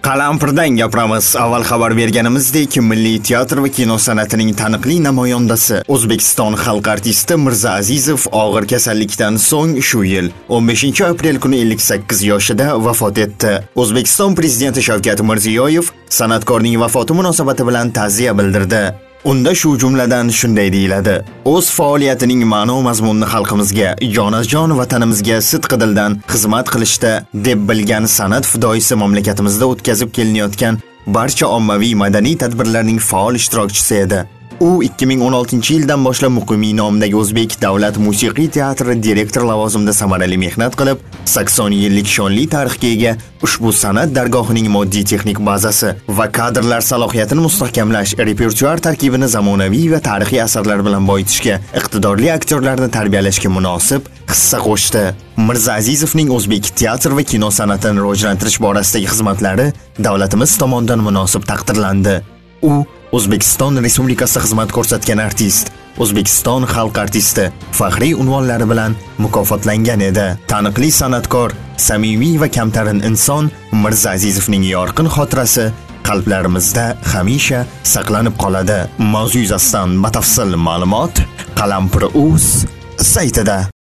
Qalampirdan gapiramiz. Avval xabar berganimizdek, Milliy teatr va kino san'atining taniqli namoyandasi O'zbekiston xalq artisti Mirza Azizov og'ir kasallikdan so'ng shu yil 15-aprel kuni 58 yoshida vafot etdi. O'zbekiston prezidenti Shavkat Mirziyoyev san'atkorning vafoti munosabati bilan ta'ziya bildirdi. Unda shu jumladan shunday deyiladi: o'z faoliyatining ma'no mazmunini xalqimizga, jonajon vatanimizga sidqidildan xizmat qilishda deb bilgan san'at fidoyisi mamlakatimizda o'tkazib kelinayotgan barcha ommaviy madaniy tadbirlarning faol ishtirokchisi edi. U 2016-yildan boshlab Muqimiy nomidagi O'zbek davlat musiqiy teatri direktor lavozimida samarali mehnat qilib, 80 yillik shonli tarixga ega ushbu san'at dargohining moddiy texnik bazasi va kadrlar salohiyatini mustahkamlash, repertuar tarkibini zamonaviy va tarixiy asarlar bilan boyitishga, iqtidorli aktyorlarni tarbiyalashga munosib hissa qo'shdi. Mirza Azizovning O'zbek teatr va kino san'atini rivojlantirish borasidagi xizmatlari davlatimiz tomonidan munosib taqdirlandi. U O'zbekiston Respublikasi xizmat ko'rsatgan artist, O'zbekiston xalq artisti faxriy unvonlari bilan mukofotlangan edi. Taniqli san'atkor, samimiy va kamtarin inson Mirza Azizovning yorqin xotirasi qalblarimizda hamisha saqlanib qoladi. Mavzu yuzasidan batafsil ma'lumot Qalampir.uz saytida.